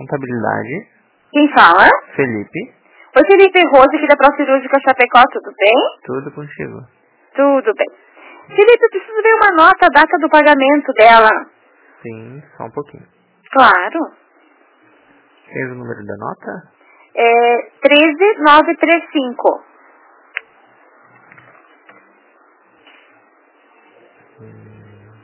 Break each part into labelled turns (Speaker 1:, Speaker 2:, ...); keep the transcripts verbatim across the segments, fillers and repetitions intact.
Speaker 1: contabilidade.
Speaker 2: Quem fala?
Speaker 1: Felipe.
Speaker 2: Oi, Felipe, Rose aqui da Procirúrgica Chapecó, tudo bem?
Speaker 1: Tudo contigo.
Speaker 2: Tudo bem. Felipe, eu preciso ver uma nota, a data do pagamento dela.
Speaker 1: Sim, só um pouquinho.
Speaker 2: Claro.
Speaker 1: Tens o número da nota?
Speaker 2: É treze mil novecentos e trinta e cinco.
Speaker 1: Hum.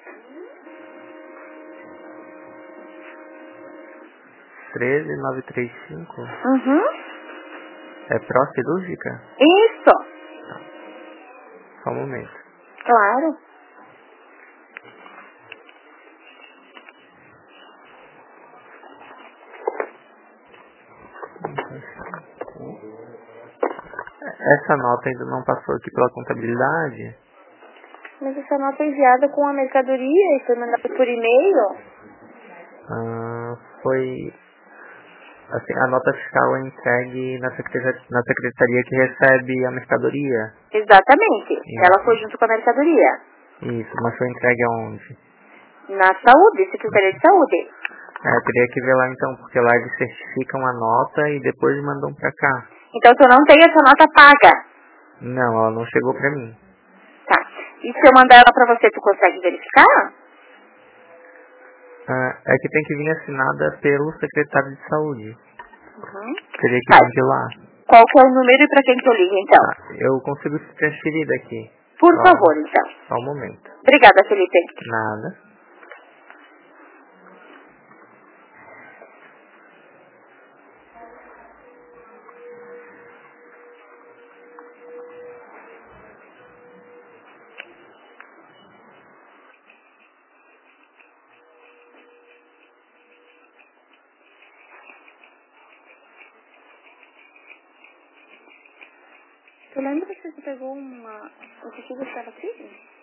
Speaker 1: treze mil novecentos e trinta e cinco?
Speaker 2: Uhum.
Speaker 1: É pró-cirúrgica?
Speaker 2: Isso.
Speaker 1: Só um momento.
Speaker 2: Claro.
Speaker 1: Essa nota ainda não passou aqui pela contabilidade?
Speaker 2: Mas essa nota é enviada com a mercadoria e foi mandada por e-mail?
Speaker 1: Ah, foi... Assim, a nota fiscal é entregue na secretaria, na secretaria que recebe a mercadoria.
Speaker 2: Exatamente.
Speaker 1: Isso.
Speaker 2: Ela foi junto com a mercadoria.
Speaker 1: Isso, mas foi entregue aonde?
Speaker 2: Na saúde, Secretaria de Saúde.
Speaker 1: É, eu teria que ver lá então, porque lá eles certificam a nota e depois mandam pra cá.
Speaker 2: Então tu não tem essa nota paga.
Speaker 1: Não, ela não chegou pra mim.
Speaker 2: Tá. E se eu mandar ela pra você, tu consegue verificar?
Speaker 1: Ah, é que tem que vir assinada pelo secretário de saúde.
Speaker 2: Uhum.
Speaker 1: Teria que
Speaker 2: Tá.
Speaker 1: vir de lá.
Speaker 2: Qual que é o número e pra quem que eu ligo, então?
Speaker 1: Tá, eu consigo se transferir daqui.
Speaker 2: Por
Speaker 1: Só,
Speaker 2: favor, então.
Speaker 1: só um momento.
Speaker 2: Obrigada, Felipe.
Speaker 1: Nada.
Speaker 2: Tu lembra que você pegou uma... O recibo estava aqui?